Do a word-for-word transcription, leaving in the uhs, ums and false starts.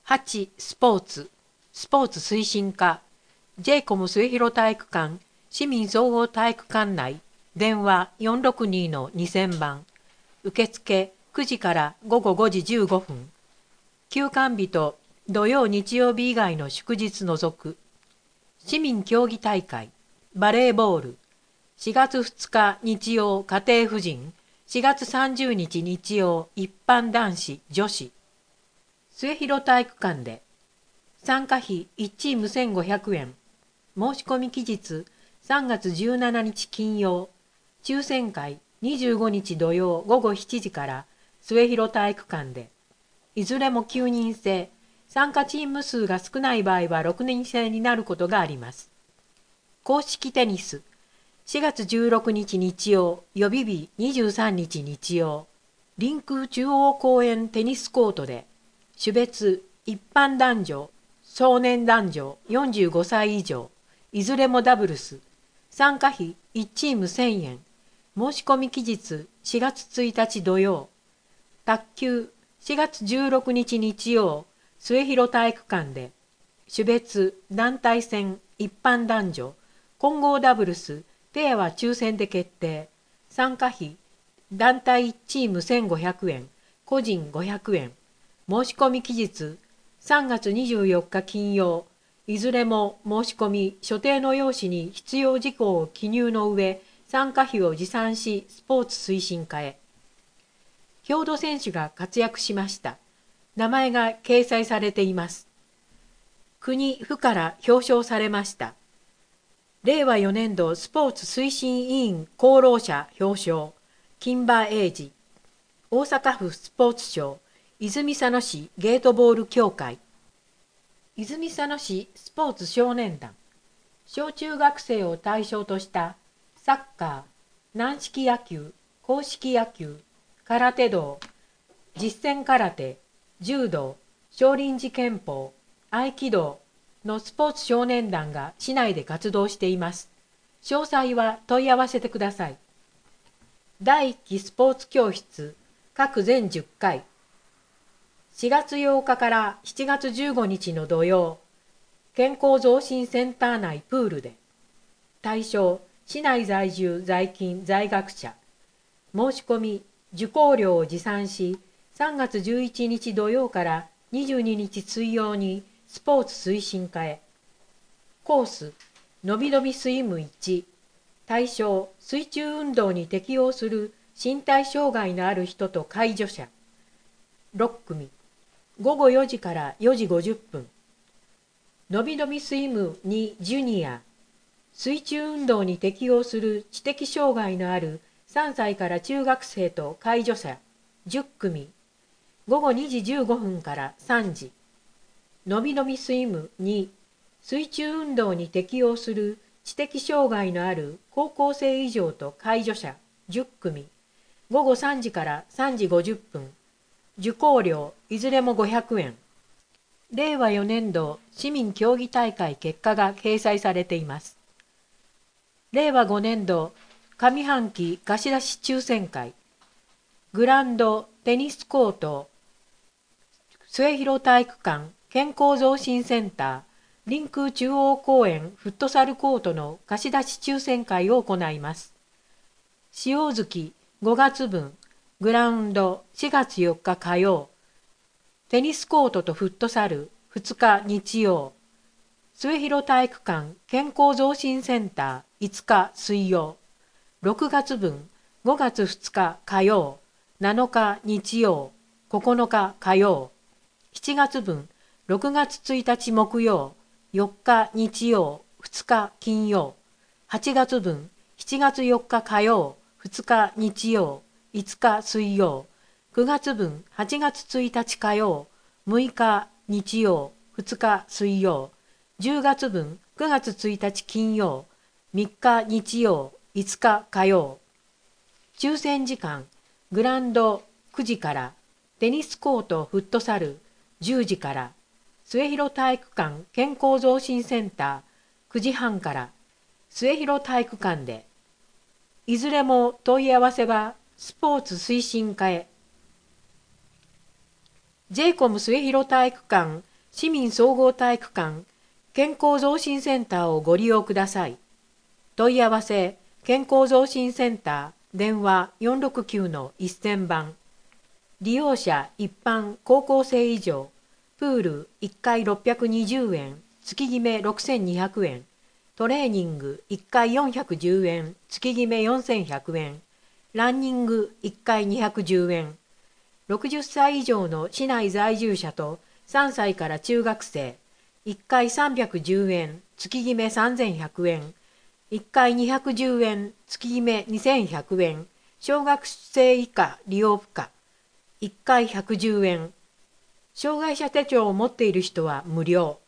はち. スポーツスポーツ推進課 ジェイコム 末広体育館市民総合体育館内電話 よんろくに のにせんばん受付くじからごごごじじゅうごふん休館日と土曜日曜日以外の祝日除く市民競技大会バレーボールしがつふつか日曜家庭婦人しがつさんじゅうにち日曜一般男子女子末広体育館で参加費いちチームせんごひゃくえん申し込み期日さんがつじゅうしちにち金曜抽選会にじゅうごにち土曜ごごしちじから末広体育館でいずれもきゅうにん制参加チーム数が少ない場合はろくにん制になることがあります。公式テニスしがつじゅうろくにち日曜予備日にじゅうさんにち日曜臨空中央公園テニスコートで種別一般男女少年男女よんじゅうごさい以上いずれもダブルス参加費いちチームせんえん申し込み期日しがつついたち土曜卓球しがつじゅうろくにち日曜末広体育館で種別団体戦一般男女混合ダブルスペアは抽選で決定参加費団体いちチームせんごひゃくえん個人ごひゃくえん申し込み期日さんがつにじゅうよっか金曜いずれも申し込み所定の用紙に必要事項を記入の上参加費を持参しスポーツ推進課へ郷土選手が活躍しました名前が掲載されています国府から表彰されましたれいわよねんどスポーツ推進委員功労者表彰金馬英二大阪府スポーツ省泉佐野市ゲートボール協会泉佐野市スポーツ少年団小中学生を対象としたサッカー軟式野球硬式野球空手道実践空手柔道少林寺拳法合気道のスポーツ少年団が市内で活動しています詳細は問い合わせてくださいだいいっきスポーツ教室各全じゅっかいしがつようかからしちがつじゅうごにちの土曜健康増進センター内プールで対象市内在住在勤在学者申し込み受講料を持参しさんがつじゅういちにち土曜からにじゅうににち水曜にスポーツ推進課へコースのびのびスイムいち対象水中運動に適応する身体障害のある人と介助者ろっくみごごよじからよじごじゅっぷんのびのびスイムにジュニア水中運動に適応する知的障害のあるさんさいから中学生と介助者じゅっくみごごにじじゅうごふんからさんじのびのびスイムに水中運動に適応する知的障害のある高校生以上と介助者じゅっくみごごさんじからさんじごじゅっぷん受講料いずれもごひゃくえんれいわよねんど市民競技大会結果が掲載されていますれいわごねんど上半期貸し出し抽選会グランドテニスコート末広体育館健康増進センター臨空中央公園フットサルコートの貸し出し抽選会を行います使用月ごがつぶんグラウンドしがつよっか火曜テニスコートとフットサルふつか日曜末広体育館健康増進センターいつか水曜ろくがつぶんごがつふつか火曜なのか日曜ここのか火曜しちがつぶんろくがつついたち木曜よっか日曜ふつか金曜はちがつぶんしちがつよっか火曜ふつか日曜いつか水曜くがつぶんはちがつついたち火曜むいか日曜ふつか水曜じゅうがつぶんくがつついたち金曜みっか日曜いつか火曜抽選時間グランドくじからテニスコートフットサルじゅうじから末広体育館健康増進センターくじはんから末広体育館でいずれも問い合わせはスポーツ推進課へ ジェイコム 末広体育館市民総合体育館健康増進センターをご利用ください。問い合わせ健康増進センター電話 よんろくきゅうのせんばん。利用者一般高校生以上。プールいっかいろっぴゃくにじゅうえん月決めろくせんにひゃくえん。トレーニングいっかいよんひゃくじゅうえん月決めよんせんひゃくえん。ランニングいっかいにひゃくじゅうえん。ろくじゅっさい以上の市内在住者とさんさいから中学生いっかいさんびゃくじゅうえん月決めさんぜんひゃくえん。いっかいにひゃくじゅうえん月決めにせんひゃくえん。小学生以下利用不可。いっかいひゃくじゅうえん。障害者手帳を持っている人は無料。